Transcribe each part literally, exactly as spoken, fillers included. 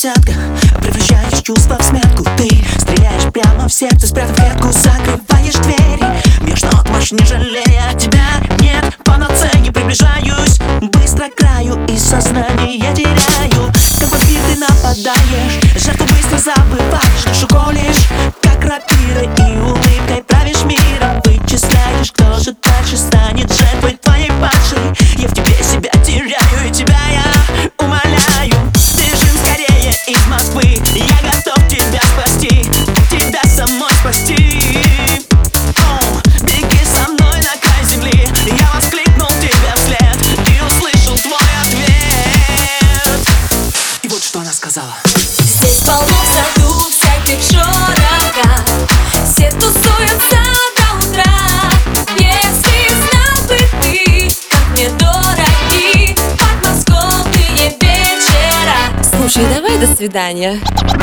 десятка, превращаешь чувства в смятку. Ты стреляешь прямо в сердце, спрятав ветку, закрываешь двери. Бьешь нотмашь, не жалея тебя. Нет панацеи, приближаюсь быстро к краю и сознание теряю. Как вампир ты нападаешь, жертву быстро забываешь. Душу колешь, как рапиры, и улыбкой правишь миром. Вычисляешь, кто же дальше станет жертвой твоей падшей. Я в тебе себя теряю, и тебя я умоляю. Бежим скорее из Москвы, я готов тебя спасти, тебя самой спасти. О, беги со мной на край земли. Я воскликнул тебе вслед и услышал твой ответ. И вот что она сказала: здесь полно в саду всяких шорохов, все тусуются до утра. Если знал бы ты, как мне дороги подмосковные вечера. Слушай, давай до свидания.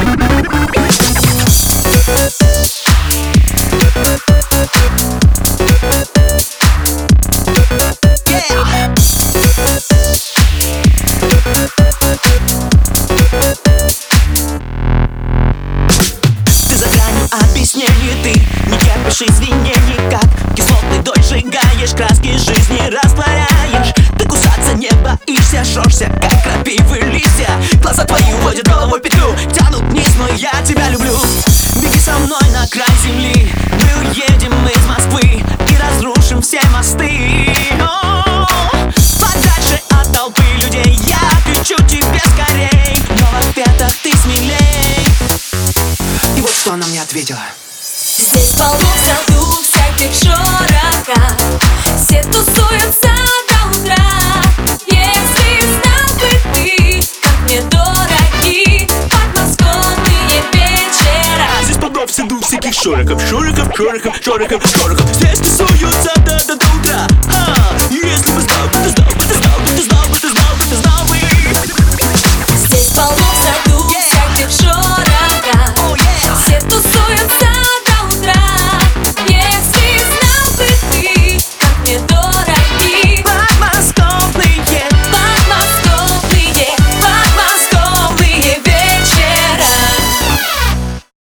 Ты за гранью объяснений, ты не терпишь извинений. Как кислотный дождь сжигаешь, краски жизни растворяешь. Ты кусаться не боишься, жжешься, как крапивы листья. Глаза твои уводят головой в петлю, тянут вниз, но я тебя люблю. Беги со мной на край земли, мы уедем из Москвы и разрушим все мосты. О, подальше от толпы людей, я кричу тебе скорей, но в ответах ты смелей. И вот что она мне ответила: здесь полно в саду всяких шорохов, все тусуются до утра. Если знал бы ты, как мне дороги подмосковные вечера. Здесь полно в саду всяких шорохов, шорохов, шорохов, шорохов, шорохов. Здесь